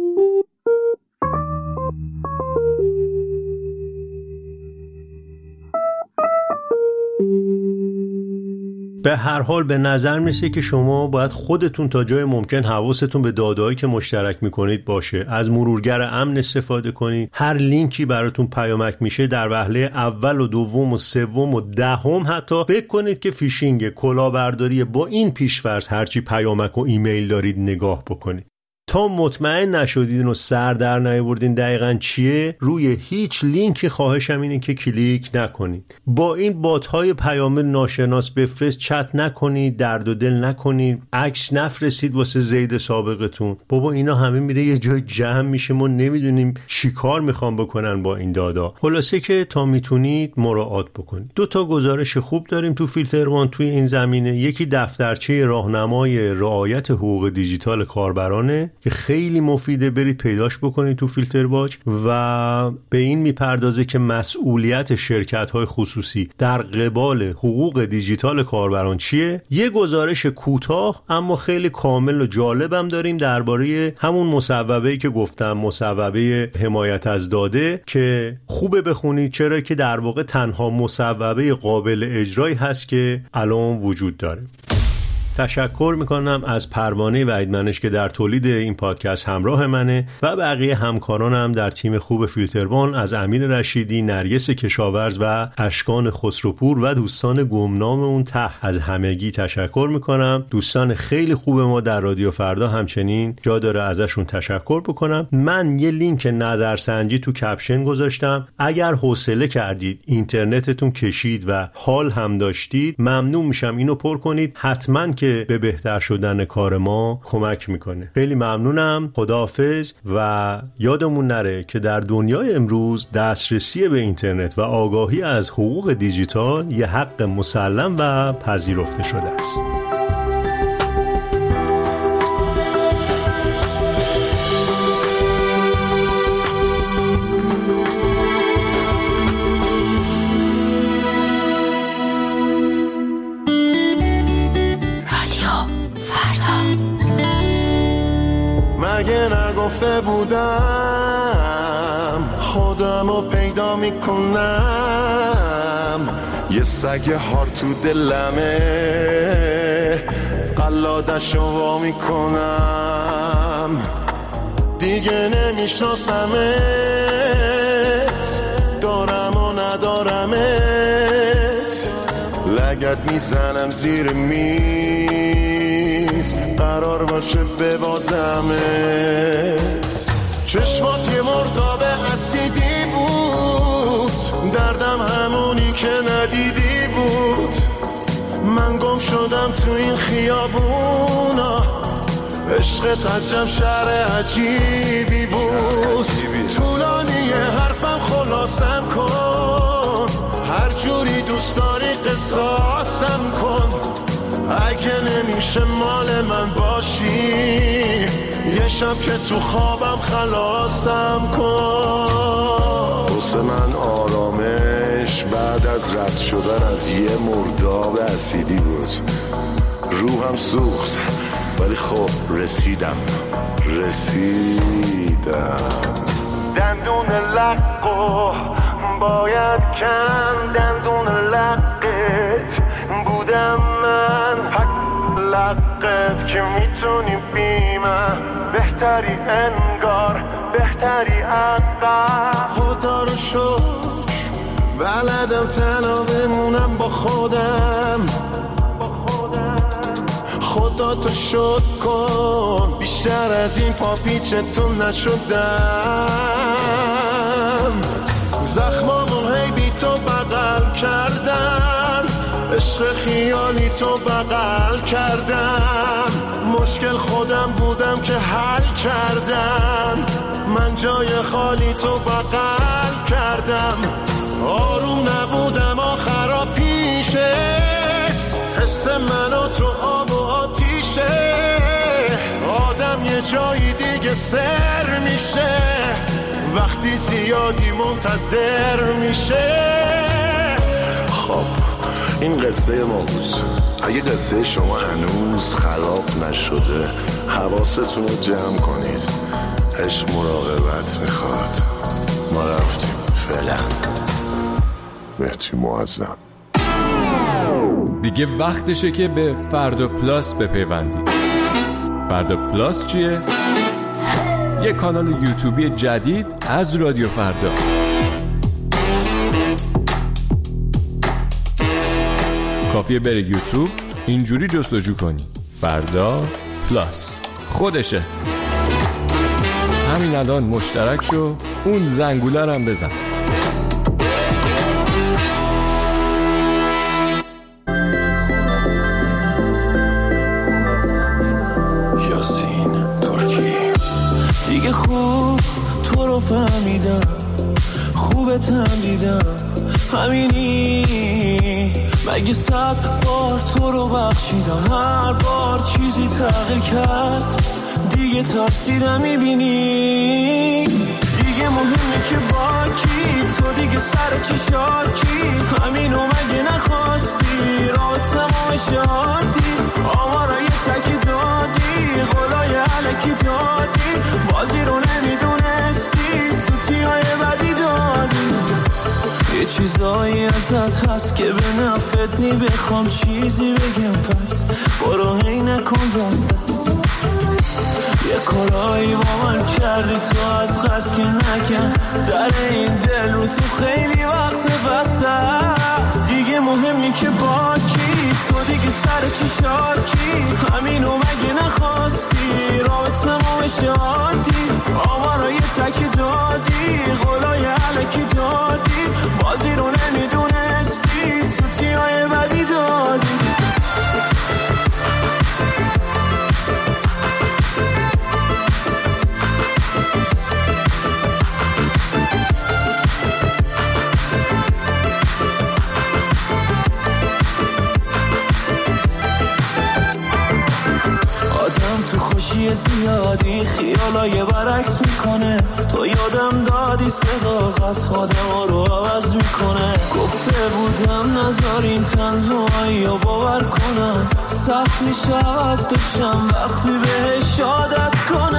به هر حال به نظر میسه که شما باید خودتون تا جای ممکن حواستون به داده‌هایی که مشترک میکنید باشه. از مرورگر امن استفاده کنید. هر لینکی براتون پیامک میشه در وهله اول و دوم و سوم و دهم حتی فکر کنید که فیشینگ، کلاهبرداری. با این پیش‌فرض هرچی پیامک و ایمیل دارید نگاه بکنید. تا مطمئن نشدین و سر در نیاوردین دقیقاً چیه، روی هیچ لینکی خواهشم اینه که کلیک نکنید. با این بات‌های پیام ناشناس بفرست چت نکنید، درد و دل نکنید، عکس نفرستید واسه زید سابقتون. بابا اینا همه میره یه جای جمع میشه، ما نمیدونیم چی کار میخوام بکنن با این دادا. خلاصه که تا میتونید مراعات بکنید. دو تا گزارش خوب داریم تو فیلتروان توی این زمینه. یکی دفترچه راهنمای رعایت حقوق دیجیتال کاربرانه که خیلی مفیده، برید پیداش بکنید تو فیلتر واچ و به این میپردازه که مسئولیت شرکت‌های خصوصی در قبال حقوق دیجیتال کاربران چیه. یه گزارش کوتاه اما خیلی کامل و جالبم داریم درباره همون مصوبه‌ای که گفتم، مصوبه حمایت از داده، که خوبه بخونید، چرا که در واقع تنها مصوبه قابل اجرایی هست که الان وجود داره. تشکر میکنم از پروانه وحیدمنش که در تولید این پادکست همراه منه و بقیه همکارانم در تیم خوب فیلتروان، از امیر رشیدی، نرگس کشاورز و اشکان خسروپور و دوستان گمنام اون ته. از همگی تشکر میکنم. دوستان خیلی خوب ما در رادیو فردا همچنین جا داره ازشون تشکر بکنم. من یه لینک نظرسنجی تو کپشن گذاشتم، اگر حوصله کردید اینترنتتون کشید و حال هم داشتید، ممنون میشم اینو پر کنید، حتما که به بهتر شدن کار ما کمک میکنه. خیلی ممنونم. خداحافظ و یادمون نره که در دنیای امروز دسترسی به اینترنت و آگاهی از حقوق دیجیتال یه حق مسلم و پذیرفته شده است. مگه نگفته بودم خودمو پیدا میکنم، یه سگ هار تو دلمه قلادشو وا میکنم، دیگه نمیشناسمت، دارم و ندارمت، لگد میزنم زیر میز قرار باشه ببازمت. چشمات یه مرداب اسیدی بود، دردم همونی که ندیدی بود، من گم شدم تو این خیابونا، عشقت عجب شهر عجیبی بود. طولانی حرفم خلاصم کن، هر جوری دوست داری قصاصم کن، اگه نمیشه مال من باشی، یه شب که تو خوابم خلاصم کن. واسه من آرامش بعد از رد شدن از یه مرداب اسیدی بود، روحم سوخت ولی خب رسیدم رسیدم دندون لقو باید کن، دندون لقت بودم من، حق لقت که میتونی بی من، بهتری انگار بهتری عقب. خدا رو شکر بلدم تنها بمونم با خودم، خدا تو شد کن بیشتر از این پاپیچتون نشدم، زخمامون هی بی تو بغل کردم، عشق خیالی تو بغل کردم، مشکل خودم بودم که حل کردم، من جای خالی تو بغل کردم، آروم نبودم آخرا پیشت، حس منو تو آب و آتیشه، آدم یه جایی دیگه سر میشه، وقتی زیادی منتظر میشه. خب این قصه ما بود، اگه قصه شما هنوز خراب نشده حواستون رو جمع کنید، عشق مراقبت میخواد. ما رفتیم فعلا. مهدی معظم. دیگه وقتشه که به فردا پلاس بپیوندید. فردا پلاس چیه؟ یه کانال یوتیوبی جدید از رادیو فردا. کافیه بره یوتیوب اینجوری جستجو کنی فردا پلاس، خودشه. همین الان مشترک شو، اون زنگوله رو هم بزن. یاسین ترکی. دیگه خوب تو رو فهمیدم، خوبتم دیدم، همینی مگه صد بار تو رو بخشیدم، هر بار چیزی تغییر کرد، دیگه ترسیدم میبینی، دیگه مهمه که با کی، تو دیگه سر چی شاکی، همینو مگه نخواستی، رابط تمام شادی، آوارای تکی دادی، قولای علکی دادی، بازی رو نمیدونستی، سوتی های بدی دادی. یه چیزایی ازت هست که به نفت نی، بخوام چیزی بگم پس برو هی نکن دست دست. یه کارایی با من کردی تو از خست که نکن، در این دل رو تو خیلی وقت بسته است، دیگه مهمی که با کی، تو دیگه سر چی شاکی، همینو مگه نخواستی، رابط تمام شادی، آوارای تکی دادی، قولای علکی دادی، بازی رو نمیدونستی، سوتی های بدی دادی. زیادی خیالای برعکس میکنه، تو یادم دادی صداقت آدم رو عوض میکنه، گفته بودم نذارین تنهایی رو باور کنم، سخت میشه عوض بشم وقتی بهش عادت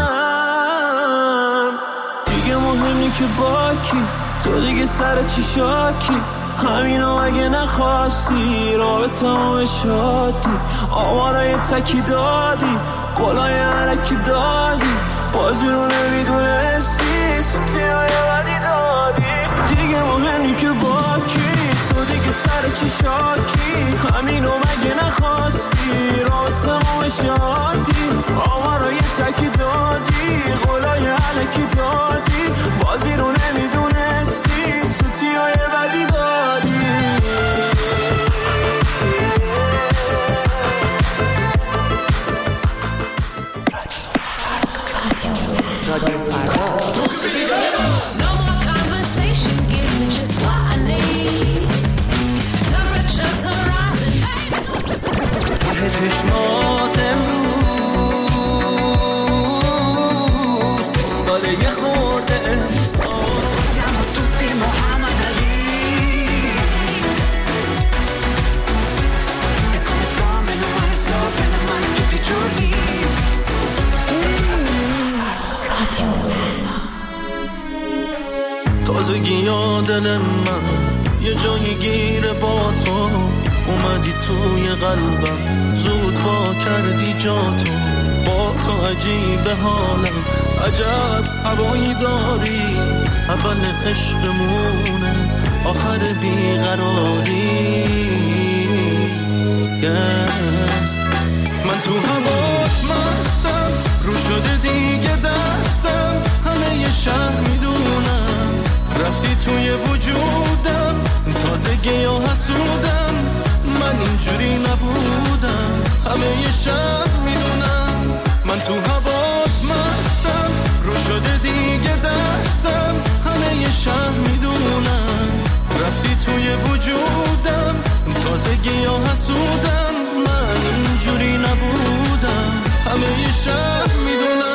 کنم، دیگه مهمی که با کی، تو دیگه سر چی شاکی، همینو اگه نخواستی، رابط تمام شادی، آوارای تکی دادی، قولای علکی دادی، بازی رو نمیدونستی، سوتی های بدی دادی، دیگه مهمی که با کی، تو دیگه سر چی شاکی، همینو مگه نخواستی، رابط تمام شادی، آوارای تکی دادی، قولای علکی دادی، بازی رو نمیدونستی، سوتی های بدی دادی. چشمات امروز دنبال یه خورده احساس، siamo tutti Muhammad Ali e come sto meno male sto bene male tutti i giorni. تازگی یاد دل من یه جایی گیره با تو، اومدی توی قلبم زود پا کردی جاتو، با تو عجیب حالم عجب هوایی داری، اول عشقمونه آخر بیقراری، yeah. من تو هوات مستم، رو شده دیگه دستم، همه یه شهر میدونم، رفتی توی وجودم، تازگی یا حسودم، من اینجوری نبودم، همه یه شب میدونم، من تو هوات مستم، رو شده دیگه دستم، همه یه شب میدونم، رفتی توی وجودم، تازگی یا حسودم، من اینجوری نبودم، همه یه شب میدونم.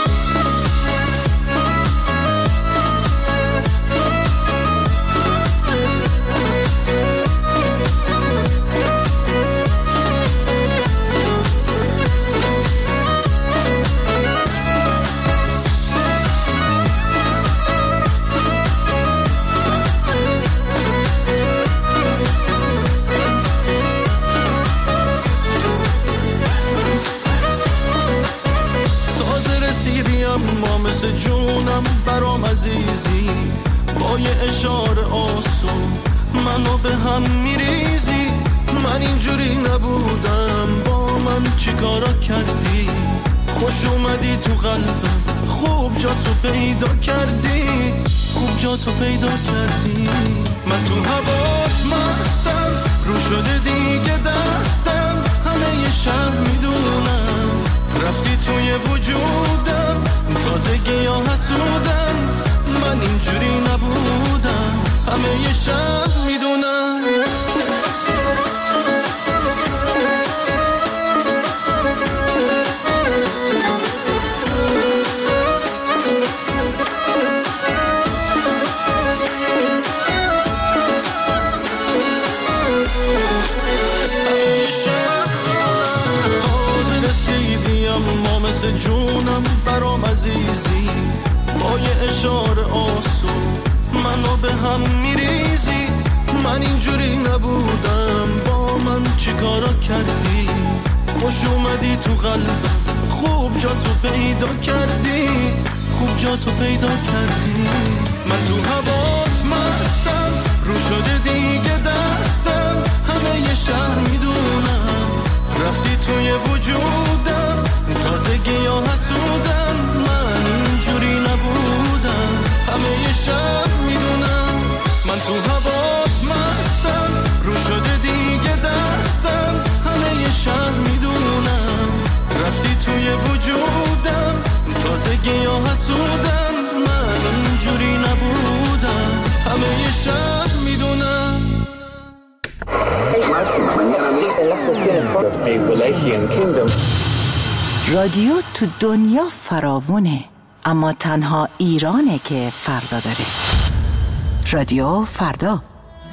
ما مثل جونم برام عزیزی، با یه اشاره آسون منو به هم میریزی، من اینجوری نبودم، با من چی کارا کردی، خوش اومدی تو قلبم، خوب جا تو پیدا کردی، خوب جا تو پیدا کردی، من تو هوات مستم، رو شده دیگه دستم، همه یه شهر میدونم، رفتی توی وجودم، تازگی یا حسودم، من اینجوری نبودم، همه یه شب میدونم. مثل جونم برام عزیزی، با یه اشاره آسون منو به هم میریزی. من اینجوری نبودم، با من چی کارا کردی؟ خوش اومدی تو قلبم، خوب جا تو پیدا کردی، خوب جا تو پیدا کردی. من تو هوات مستم، رو شده دیگه دستم، همه یه شهر میدونم رفتی توی وجودم، تازگی ها حسودم، من اینجوری نبودم، همه یه شهر میدونم. من تو هوات مستم، رو شده دیگه دستم، همه یه شهر میدونم رفتی توی وجودم، تازگی ها حسودم، من اینجوری نبودم، همه یه شهر میدونم. رادیو تو دنیا فراوونه، اما تنها ایرانه که فردا داره. رادیو فردا.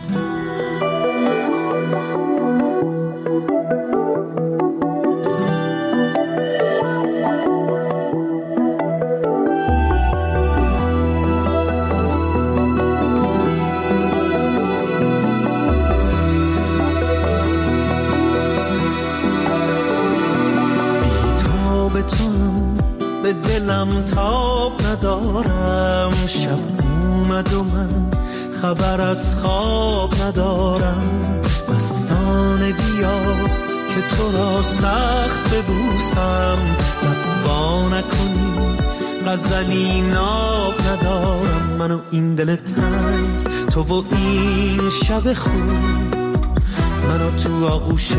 به دلم تاب ندارم، شب اومد و من خبر از خواب ندارم. مستانه بیا که تو را سخت ببوسم، لبا نکنی غزلی ناب ندارم. من و این دل تنگ، تو و این شب خوب، منو تو آغوشت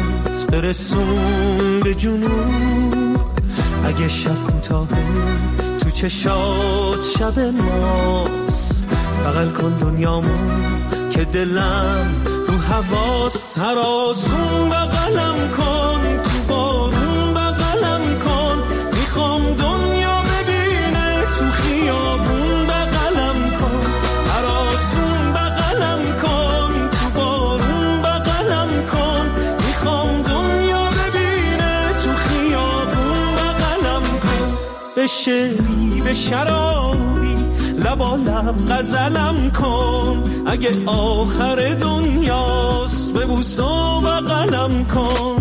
برسون به جنوب. اگه شب کوتاهه تو چشات شب ماست، بغل کن دنیامو که دلم رو حواس. هر آسون بغلم کن، تو بارون بغلم کن، میخوام دنیا ببینه تو خیابون بغلم کن. هر آسون بغلم کن، تو بارون بغلم کن، میخوام دنیا ببینه تو خیابون بغلم کن. به شعری به شرابی لبا لب غزلم کن، اگه آخر دنیاست ببوس و بغلم کن.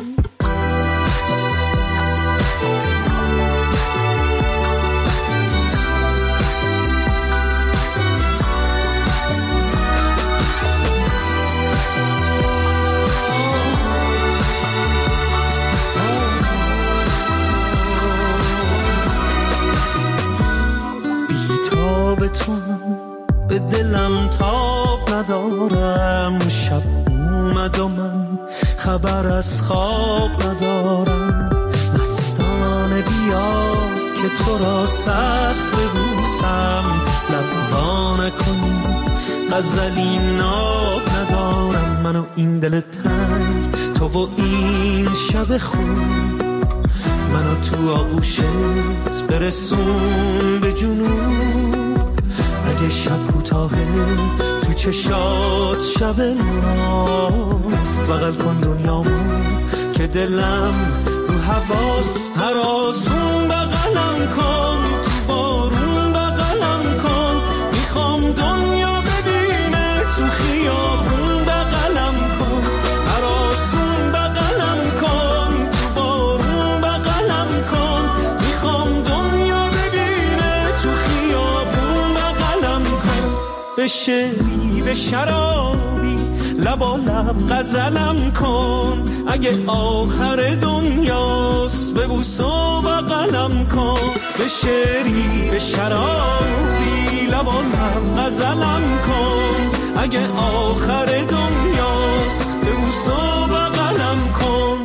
به دلم تاب ندارم، شب اومد و من خبر از خواب ندارم. مستانه بیا که تو را سخت ببوسم، لبا نکنی غزلی ناب ندارم. من و این دل تنگ، تو و این شب خوب، منو تو آغوشت برسون به جنوب. اگه شب کوتاهه تو چشات شب ماست، بغل کن دنیامو که دلم رو حواس. هر آسون بغلم کن، تو بارون بغلم کن، میخوام دنیا ببینه تو خیابون بغلم کن. هر آسون بغلم کن، تو بارون بغلم کن، میخوام دنیا ببینه تو خیابون بغلم کن. به شعری به شرابی لبا لب غزلم کن، اگه آخر دنیاست ببوس و بغلم کن. به شعری به شرابی لبا لب غزلم کن، اگه آخر دنیاست ببوس و بغلم کن.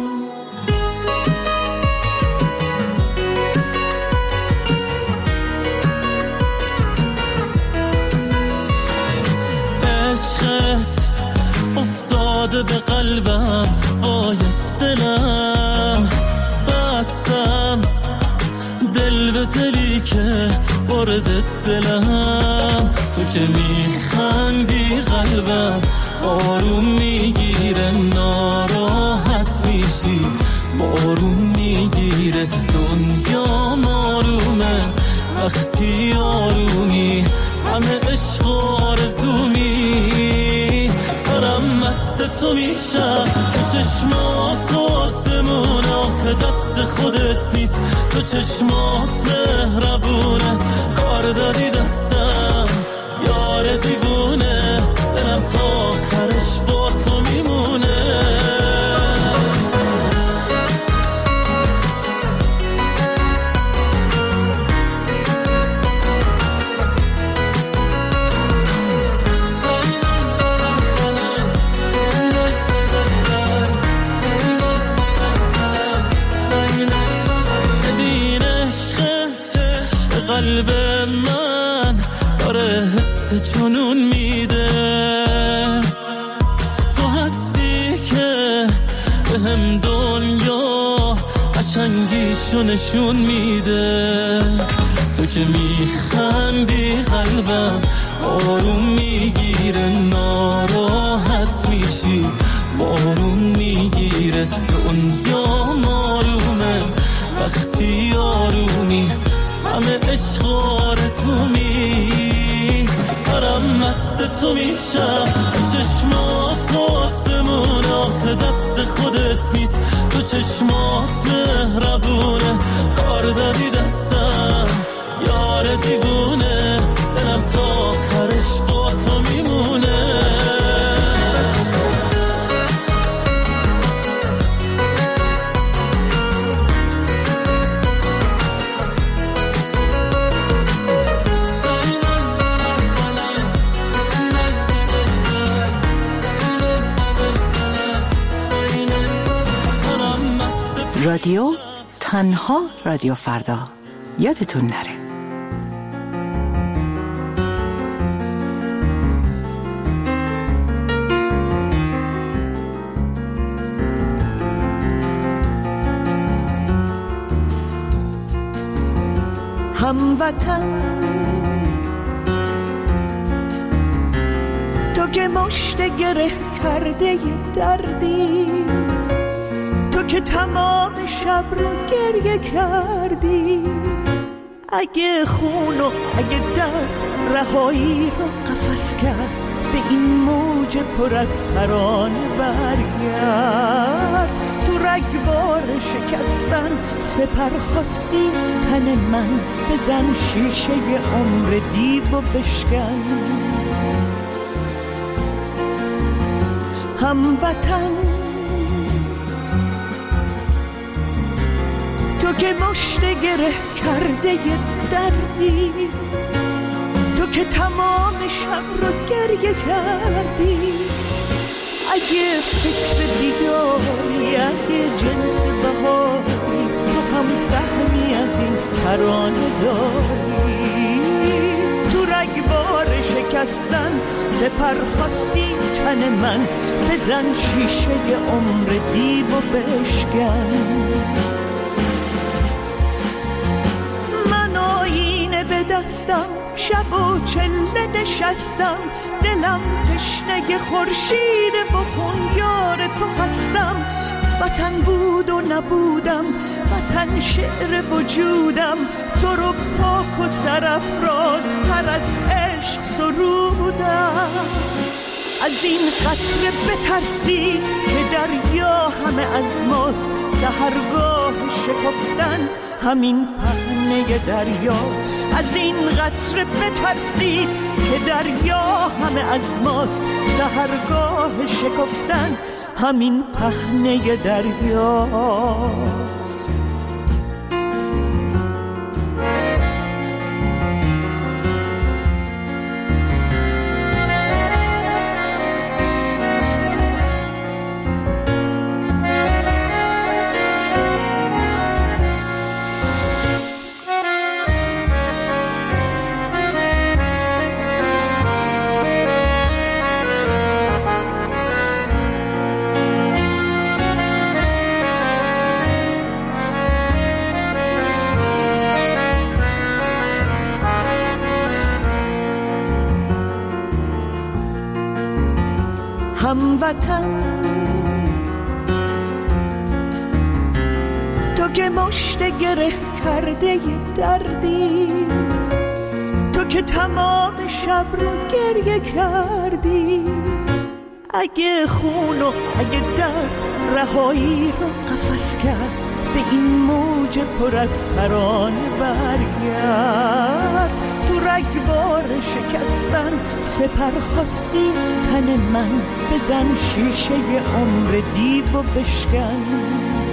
عشقت افتاده به قلبم، وای از دلم بستم دل به دلی که برده دلم. تو که میخندی قلبم آروم میگیره، ناراحت میشی بارون میگیره. دنیا وقتی آرومی همه عشق و آرزومی دارم مست تو میشم تو چشمات و آسمون آخه دست خودت نیست تو چشمات مهربونه کار دادی دستم یار دیوونه دلم تا آخرش با تو میمونه قلب من داره حس جنون میده تو هستی که به هم دنیا قشنگیشو نشون میده تو که میخندی قلبم آروم میگیره ناراحت میشی بارون میگیره دنیا معلومه وقتی آرومی همه عشق و آرزومی دارم مست تو میشم تو چشمات و آسمون آخه دست خودت نیست تو چشمات مهربونه کار دادی دستم یار دیوونه دلم تا آخرش با تو میمونه رادیو تنها رادیو فردا یادتون نره. هموطن تو که مشت گره کرده ی دردی تو که تمام شب رو گریه کردی اگه خون و اگه درد رهایی رو قفس کرد به این موج پر از ترانه برگرد تو رگبار شکستن سپر خواستی تن من بزن شیشه عمر دیو و بشکن هموطن تو که مشت گره کرده ی دردی تو که تمام شب رو گریه کردی اگه فکر دیداری اگه جنس بهاری تو هم سهمی از این ترانه داری تو رگبار شکستن سپر خواستی تن من بزن شیشه عمر دیو و بشکن به دستم شب و چله نشستم دلم تشنه خورشید بخون یار تو هستم وطن بود و نبودم وطن شعر وجودم تو رو پاک و سرافراز تر از عشق سرودم از این قطره بترسی که دریا همه از ماست سحرگاه شکفتن همین پهنه دریاست از این قطره بترسی که دریا همه از ماست سحرگاه شکفتن همین پهنه دریاست هموطن تو که مشت گره کرده ی دردی که تمام شب رو گریه کردی، اگه خون و اگه درد رهایی رو قفس کرد، به این موج پر از ترانه برگرد. تو رگبار شکستن سپر خواستی تن من، بزن شیشه عمر دیو و بشکن.